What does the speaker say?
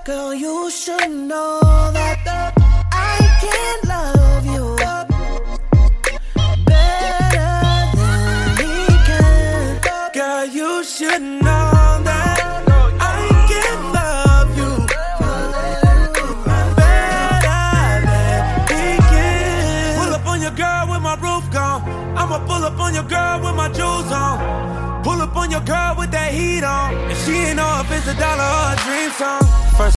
Girl, you should know that I can't love you better than he can. Girl, you should know that I can love you better than he can. Pull up on your girl with my roof gone. I'ma pull up on your girl with my jewels on. Pull up on your girl with that heat on. And she ain't know if it's a dollar or a dream song. First